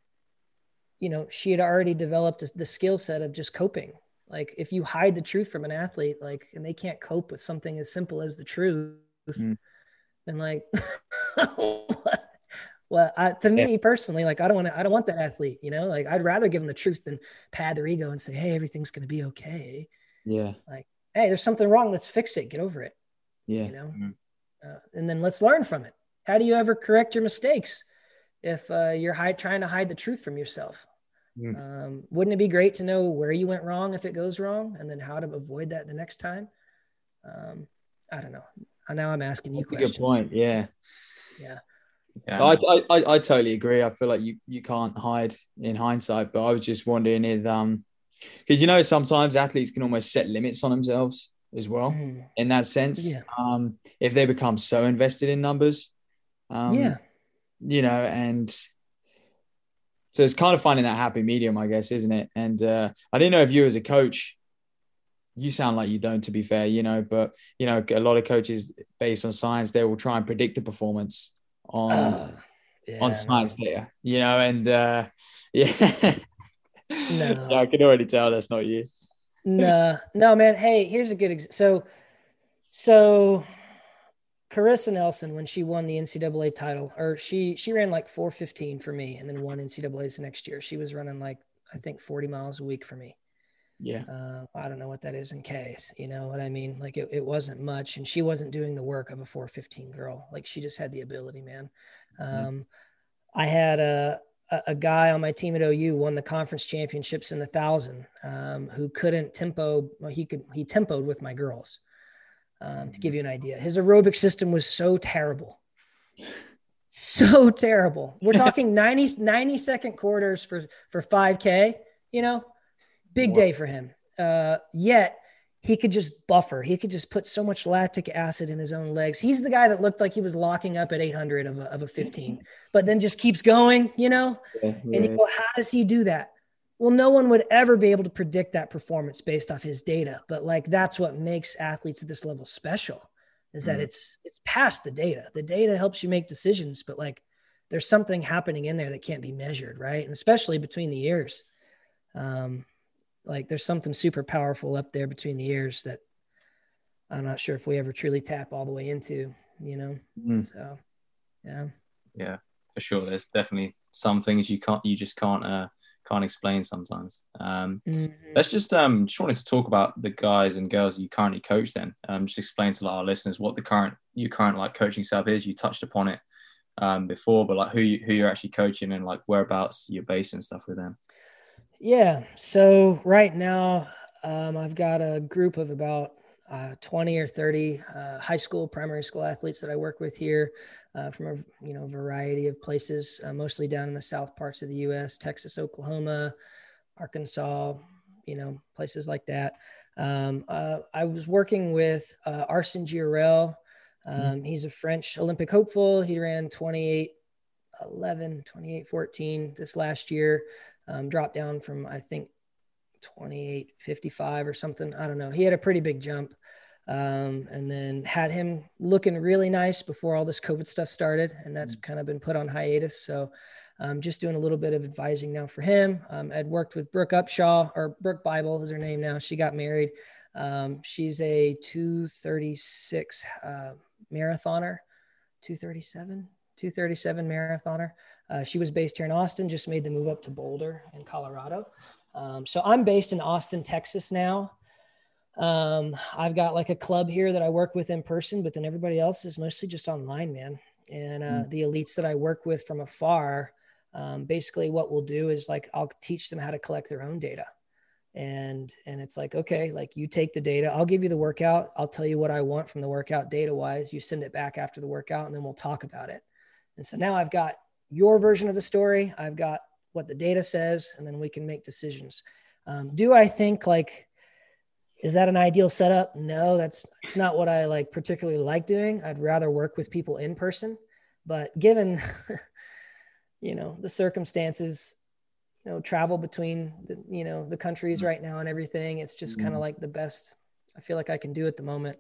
developed the skill set of just coping. Like, if you hide the truth from an athlete, like, and they can't cope with something as simple as the truth, then like, well, to me personally, like, I don't want that athlete, you know, like, I'd rather give them the truth than pad their ego and say, hey, everything's going to be okay. Yeah. Like, hey, there's something wrong. Let's fix it. Get over it. Yeah. You know, and then let's learn from it. How do you ever correct your mistakes if you're trying to hide the truth from yourself? Wouldn't it be great to know where you went wrong if it goes wrong, and then how to avoid that the next time? I don't know. Now I'm asking you questions. Good point. Yeah. Yeah. Yeah, I totally agree. I feel like you can't hide in hindsight, but I was just wondering if because sometimes athletes can almost set limits on themselves as well Mm, in that sense. yeah. If they become so invested in numbers, Yeah. and so it's kind of finding that happy medium, I guess, isn't it? And I didn't know if you as a coach, you sound like you don't, to be fair, but a lot of coaches based on science, they will try and predict a performance on Yeah, science man. data, and yeah. Yeah, I No, can already tell that's not you. no, man. Hey, here's a good so Carissa Nelson, when she won the NCAA title, or she ran like 4:15 for me, and then won NCAA's the next year. She was running like, I think, 40 miles a week for me. Yeah. I don't know what that is in Ks. You know what I mean? Like it wasn't much, and she wasn't doing the work of a 4:15 girl. Like she just had the ability, man. I had a guy on my team at OU won the conference championships in the 1,000, who couldn't tempo. Well, he tempoed with my girls. To give you an idea, his aerobic system was so terrible. So terrible. We're talking 90-second quarters for 5K, big day for him. Yet he could just buffer. He could just put so much lactic acid in his own legs. He's the guy that looked like he was locking up at 800 of a 15, but then just keeps going, Yeah, And you go, how does he do that? Well, no one would ever be able to predict that performance based off his data. But like, that's what makes athletes at this level special, is that it's past the data. The data helps you make decisions, but like there's something happening in there that can't be measured. Right. And especially between the years. Like there's something super powerful up there between the ears that I'm not sure if we ever truly tap all the way into, So, yeah. yeah, for sure. There's definitely some things you just can't explain sometimes. Let's just wanted to talk about the guys and girls you currently coach. Then, just explain to our listeners what your current like coaching setup is. You touched upon it before, but like who you're actually coaching and like whereabouts you're based and stuff with them. Yeah. So right now, I've got a group of about 20 or 30 high school, primary school athletes that I work with here from a variety of places, mostly down in the south parts of the U.S., Texas, Oklahoma, Arkansas, places like that. I was working with Arsene Giorel. He's a French Olympic hopeful. He ran 28:11, 28:14 this last year. Dropped down from, I think, 28:55 or something. I don't know. He had a pretty big jump. And then had him looking really nice before all this COVID stuff started. And that's kind of been put on hiatus. So I'm just doing a little bit of advising now for him. I'd worked with Brooke Upshaw, or Brooke Bible is her name now. She got married. She's a 2:36 marathoner, 2:37 marathoner. She was based here in Austin, just made the move up to Boulder in Colorado. So I'm based in Austin, Texas now. I've got like a club here that I work with in person, but then everybody else is mostly just online, man. And the elites that I work with from afar, basically what we'll do is like, I'll teach them how to collect their own data. And it's like, okay, like you take the data, I'll give you the workout. I'll tell you what I want from the workout data wise. You send it back after the workout and then we'll talk about it. And so now I've got your version of the story. I've got what the data says, and then we can make decisions. Do I think like, is that an ideal setup? No, it's not what I like particularly like doing. I'd rather work with people in person, but given, the circumstances, travel between the countries right now and everything, it's just kind of like the best I feel like I can do at the moment.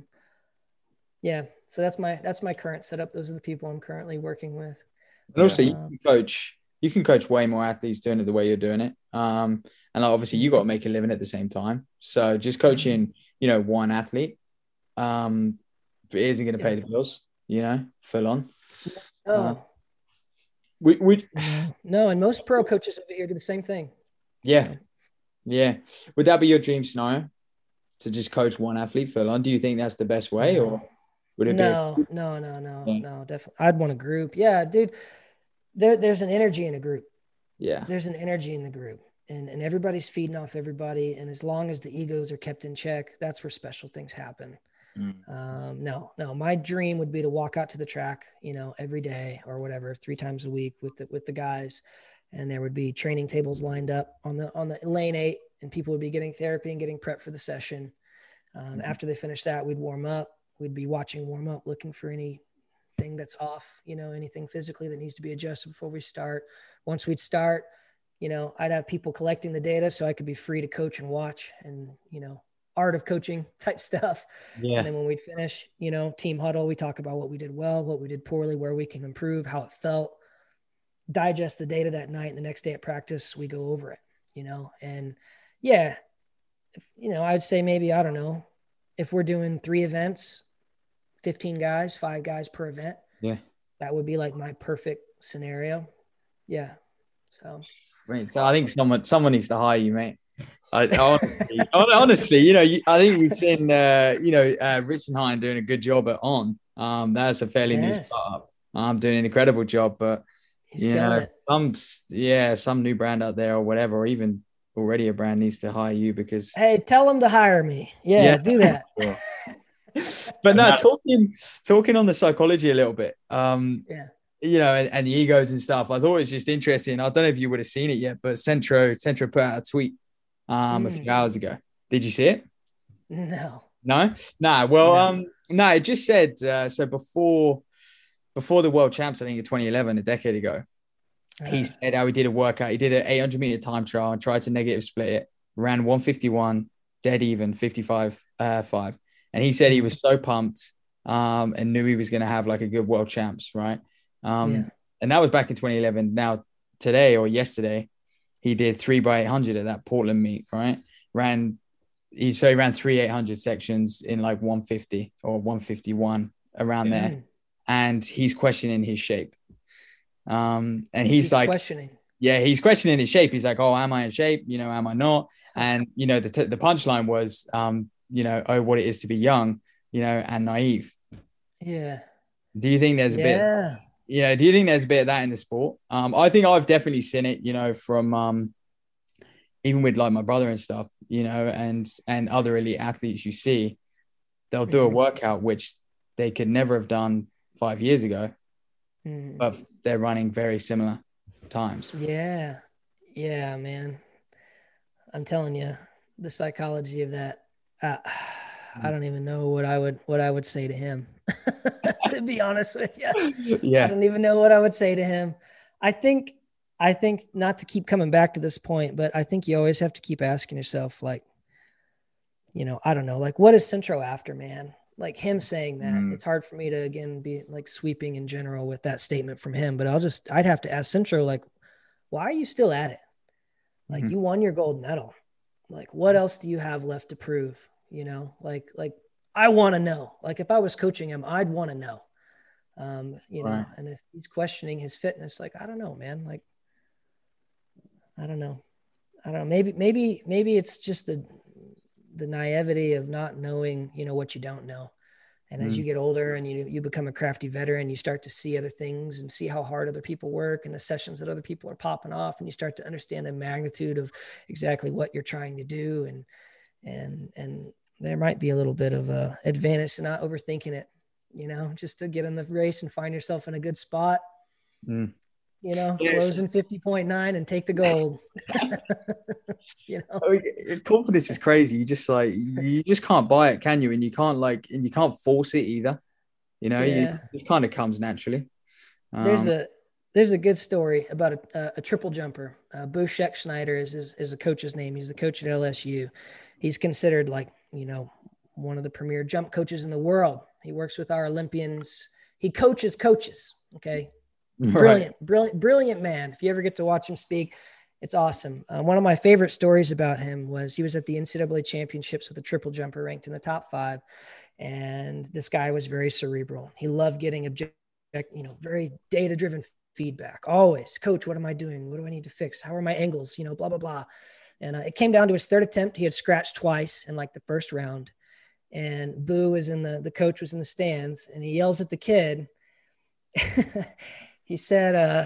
Yeah. So that's my current setup. Those are the people I'm currently working with. And also you can coach way more athletes doing it the way you're doing it. And like, obviously you got to make a living at the same time. So just coaching, one athlete, isn't going to pay the bills, full on. Oh, no. And most pro coaches over here do the same thing. Yeah. Yeah. Would that be your dream scenario, to just coach one athlete full on? Do you think that's the best way, or would it No, definitely. I'd want a group. Yeah, dude, there's an energy in a group. Yeah. There's an energy in the group, and everybody's feeding off everybody. And as long as the egos are kept in check, that's where special things happen. No, my dream would be to walk out to the track, every day or whatever, 3 times a week with the guys. And there would be training tables lined up on the lane 8, and people would be getting therapy and getting prepped for the session. After they finish that, we'd warm up. We'd be watching warm up, looking for anything that's off, anything physically that needs to be adjusted before we start. Once we'd start, I'd have people collecting the data so I could be free to coach and watch and, art of coaching type stuff. Yeah. And then when we'd finish, team huddle, we talk about what we did well, what we did poorly, where we can improve, how it felt, digest the data that night. And the next day at practice, we go over it, and yeah, I'd say maybe, I don't know, if we're doing 3 events, 15 guys, 5 guys per event. Yeah. That would be like my perfect scenario. Yeah. So I think someone needs to hire you, mate. Honestly, I think we've seen, Rich and Hein doing a good job at On. That's a fairly new startup. I'm doing an incredible job, but he's killing it. Some new brand out there or whatever, or even already a brand needs to hire you because. Hey, tell them to hire me. Yeah. Do that. Sure. But no, talking on the psychology a little bit. And the egos and stuff. I thought it was just interesting. I don't know if you would have seen it yet, but Centro put out a tweet a few hours ago. Did you see it? No. No? Well, no. It just said so before the World Champs, I think in 2011, a decade ago, he said how he did a workout. He did an 800-meter time trial and tried to negative split it. Ran 151, dead even, 55.5. And he said he was so pumped and knew he was going to have like a good World Champs, right? And that was back in 2011. Now, today or yesterday, he did 3x800 at that Portland meet, right? He ran 3 800 sections in like 150 or 151 around there. And he's questioning his shape. And he's like questioning. Yeah, he's questioning his shape. He's like, oh, am I in shape? Am I not? And, the punchline was, oh, what it is to be young, and naive. Yeah. Do you think there's a bit? Do you think there's a bit of that in the sport? I think I've definitely seen it, from even with like my brother and stuff, and other elite athletes you see, they'll do a workout which they could never have done 5 years ago, but they're running very similar times. Yeah. Yeah, man. I'm telling you, the psychology of that, I don't even know what I would say to him, to be honest with you. Yeah. I don't even know what I would say to him. I think not to keep coming back to this point, but I think you always have to keep asking yourself, like, I don't know, like, what is Centro after, man? Like him saying that, it's hard for me to, again, be like sweeping in general with that statement from him, but I'd have to ask Centro, like, why are you still at it? Like you won your gold medal. Like, what else do you have left to prove? Like I want to know, like, if I was coaching him, I'd want to know, Right. and if he's questioning his fitness, like, I don't know, man, like, I don't know. Maybe it's just the naivety of not knowing, what you don't know. And as you get older and you become a crafty veteran, you start to see other things and see how hard other people work and the sessions that other people are popping off. And you start to understand the magnitude of exactly what you're trying to do. And there might be a little bit of a advantage to not overthinking it, just to get in the race and find yourself in a good spot, close in 50.9 and take the gold. Confidence is crazy. You just can't buy it, can you? And you can't force it either. It just kind of comes naturally. There's a good story about a triple jumper. Bo Scheck-Schneider is a coach's name. He's the coach at LSU. He's considered like, one of the premier jump coaches in the world. He works with our Olympians. He coaches coaches. Okay. Brilliant man. If you ever get to watch him speak, it's awesome. One of my favorite stories about him was he was at the NCAA championships with a triple jumper ranked in the top 5. And this guy was very cerebral. He loved getting very data-driven feedback. Always, coach, what am I doing? What do I need to fix? How are my angles? Blah, blah, blah. And it came down to his third attempt. He had scratched twice in like the first round. And Boo was the coach was in the stands, and he yells at the kid. He said,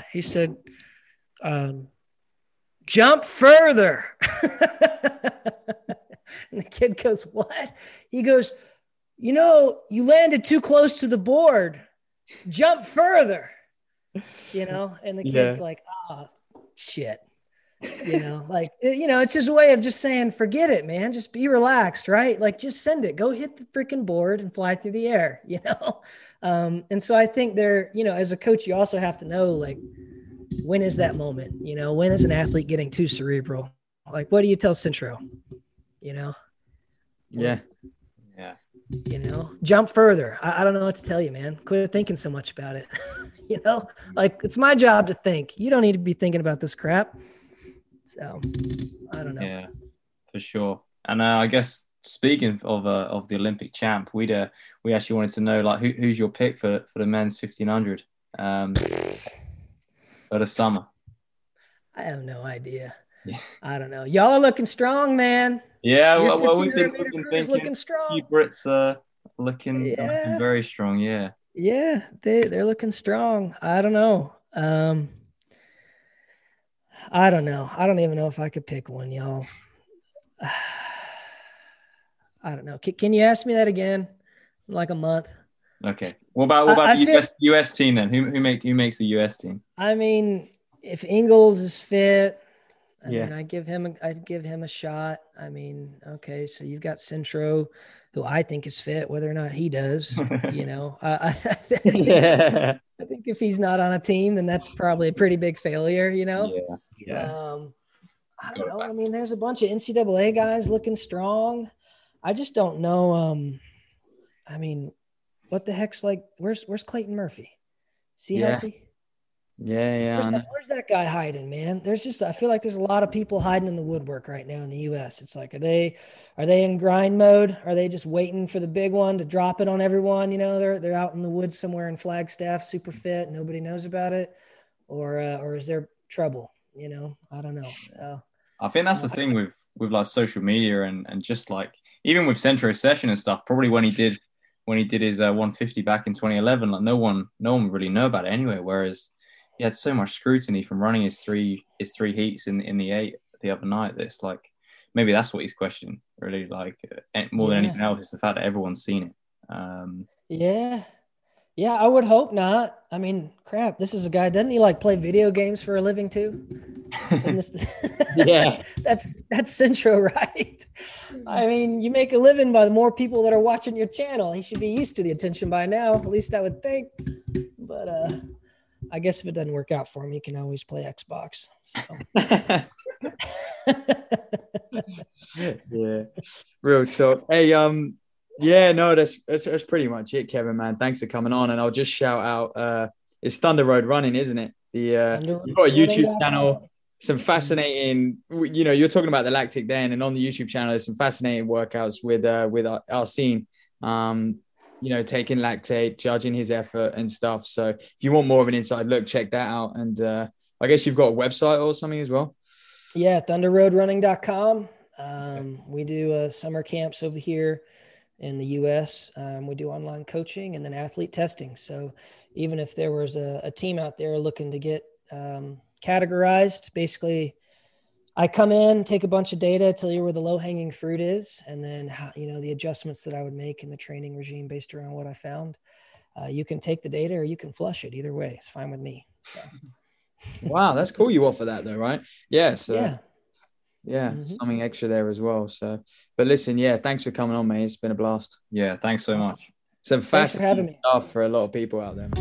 jump further. And the kid goes, what? He goes, you landed too close to the board. Jump further. And the kid's like, shit. It's his way of just saying, forget it, man. Just be relaxed, right? Like, just send it. Go hit the freaking board and fly through the air, And so I think as a coach, you also have to know, like, when is that moment? When is an athlete getting too cerebral? Like, what do you tell Centro? Yeah. Yeah. Jump further. I don't know what to tell you, man. Quit thinking so much about it. Like, it's my job to think. You don't need to be thinking about this crap. So I don't know. Yeah, for sure. And I guess speaking of the Olympic champ, we actually wanted to know, like, who's your pick for the men's 1500 for the summer? I have no idea. Yeah. I don't know. Y'all are looking strong, man. Yeah, Your well, we've been 1500 thinking crew is looking strong. a few Brits are looking very strong. Yeah. Yeah, they're looking strong. I don't know. I don't know. I don't even know if I could pick one, y'all. I don't know. Can you ask me that again? In like a month. Okay. What about the US team then? Who makes the US team? I mean, if Ingles is fit, I Yeah. mean, I'd give him a shot. I mean, okay, so you've got Centro, who I think is fit, whether or not he does. I think if he's not on a team, then that's probably a pretty big failure. Yeah. I don't know. I mean, there's a bunch of NCAA guys looking strong. I just don't know. I mean, what the heck's like? Where's Clayton Murphy? Is he healthy? Yeah. Where's that guy hiding, man? I feel like there's a lot of people hiding in the woodwork right now in the U.S. It's like, are they in grind mode? Are they just waiting for the big one to drop it on everyone? They're out in the woods somewhere in Flagstaff, super fit, nobody knows about it, or is there trouble? I don't know. So I think that's the thing with like social media and just like even with Centro Session and stuff. Probably when he did his 150 back in 2011, like no one really knew about it anyway. Whereas he had so much scrutiny from running his three heats in the 8 the other night. That's like, maybe that's what he's questioning really, like more than anything else, is the fact that everyone's seen it. Yeah, I would hope not. I mean, crap, this is a guy, doesn't he like play video games for a living too? Yeah. That's Centro, right? I mean, you make a living by the more people that are watching your channel. He should be used to the attention by now, at least I would think. But I guess if it doesn't work out for him, he can always play Xbox. So. Yeah, real talk. Hey, yeah, no, that's pretty much it, Kevin, man. Thanks for coming on, and I'll just shout out. It's Thunder Road Running, isn't it? You've got a YouTube channel. Some fascinating, you're talking about the lactic then, and on the YouTube channel, there's some fascinating workouts with Arsene. Taking lactate, judging his effort and stuff. So if you want more of an inside look, check that out. And I guess you've got a website or something as well. Yeah, thunderroadrunning.com. We do summer camps over here in the U.S. We do online coaching and then athlete testing. So even if there was a team out there looking to get categorized, basically I come in, take a bunch of data, tell you where the low-hanging fruit is, and then how, the adjustments that I would make in the training regime based around what I found. You can take the data or you can flush it. Either way, it's fine with me. So. Wow, that's cool. You offer that though, right? Yeah. So yeah, Mm-hmm. Something extra there as well. So, but listen, thanks for coming on, mate. It's been a blast. Yeah, thanks so much. Some Thanks for having me. Stuff for a lot of people out there.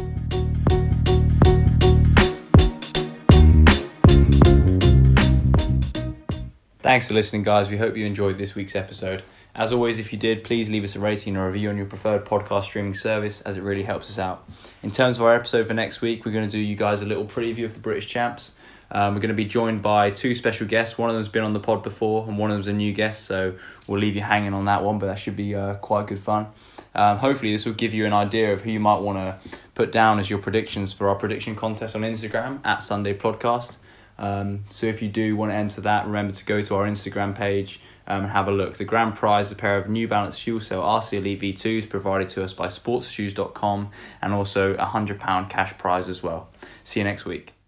Thanks for listening, guys. We hope you enjoyed this week's episode. As always, if you did, please leave us a rating or a review on your preferred podcast streaming service, as it really helps us out. In terms of our episode for next week, we're going to do you guys a little preview of the British Champs. We're going to be joined by 2 special guests. One of them's been on the pod before and one of them's a new guest, so we'll leave you hanging on that one, but that should be quite good fun. Hopefully this will give you an idea of who you might want to put down as your predictions for our prediction contest on Instagram at Sunday Podcast. So if you do want to enter that, remember to go to our Instagram page and have a look. The grand prize is a pair of New Balance Fuel Cell RC Elite V2s provided to us by sportsshoes.com, and also a £100 cash prize as well. See you next week.